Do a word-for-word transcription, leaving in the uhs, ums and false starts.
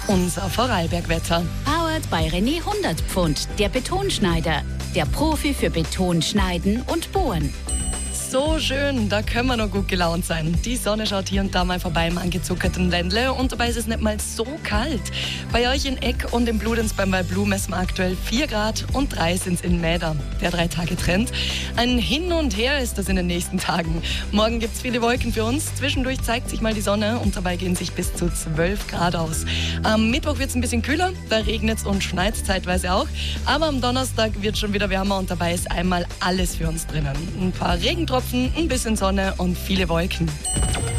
unser Vorarlbergwetter. Powered bei René hundert Pfund, der Betonschneider. Der Profi für Betonschneiden und Bohren. So schön, da können wir noch gut gelaunt sein. Die Sonne schaut hier und da mal vorbei im angezuckerten Ländle und dabei ist es nicht mal so kalt. Bei euch in Eck und in Bludenz beim Waldblu messen wir aktuell vier Grad und drei sind es in Mäder. Der Drei-Tage-Trend. Ein Hin und Her ist das in den nächsten Tagen. Morgen gibt es viele Wolken für uns. Zwischendurch zeigt sich mal die Sonne und dabei gehen sich bis zu zwölf Grad aus. Am Mittwoch wird es ein bisschen kühler, da regnet es und schneit es zeitweise auch. Aber am Donnerstag wird es schon wieder wärmer und dabei ist einmal alles für uns drinnen. Ein paar Regentropfen, ein bisschen Sonne und viele Wolken.